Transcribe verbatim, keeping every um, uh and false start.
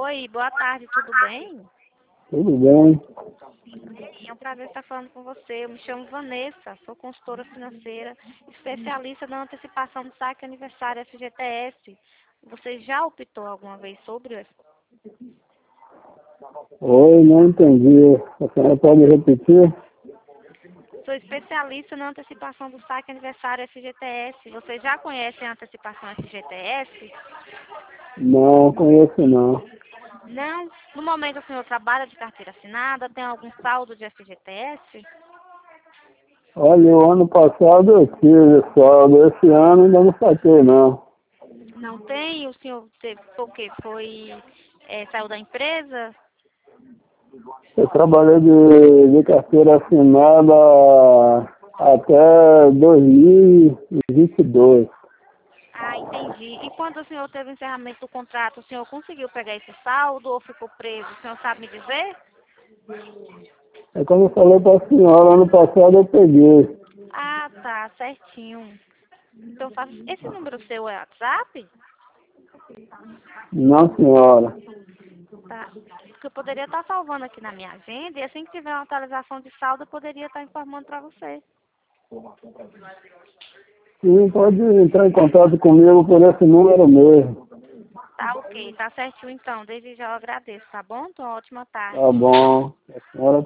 Oi, boa tarde, tudo bem? Tudo bem. É um prazer estar falando com você. Eu me chamo Vanessa, sou consultora financeira, especialista na antecipação do saque aniversário F G T S. Você já optou alguma vez sobre isso? Oi, não entendi. A senhora pode repetir? Sou especialista na antecipação do saque aniversário F G T S. Você já conhece a antecipação F G T S? Não, conheço não. Não? No momento o senhor trabalha de carteira assinada? Tem algum saldo de F G T S? Olha, o ano passado eu tive saldo, esse ano ainda não saquei não. Não tem? O senhor teve, foi o quê? Foi, é, saiu da empresa? Eu trabalhei de, de carteira assinada até dois mil e vinte e dois. Ah, entendi. E quando o senhor teve o encerramento do contrato, o senhor conseguiu pegar esse saldo ou ficou preso? O senhor sabe me dizer? É como eu falei para a senhora, ano passado eu peguei. Ah, tá, certinho. Então, faça... esse número seu é WhatsApp? Não, senhora. Tá. Porque eu poderia estar salvando aqui na minha agenda e assim que tiver uma atualização de saldo, eu poderia estar informando para você. Sim, pode entrar em contato comigo por esse número mesmo. Tá ok, tá certinho então. Desde já eu agradeço, tá bom? Então, ótima tarde. Tá bom. A senhora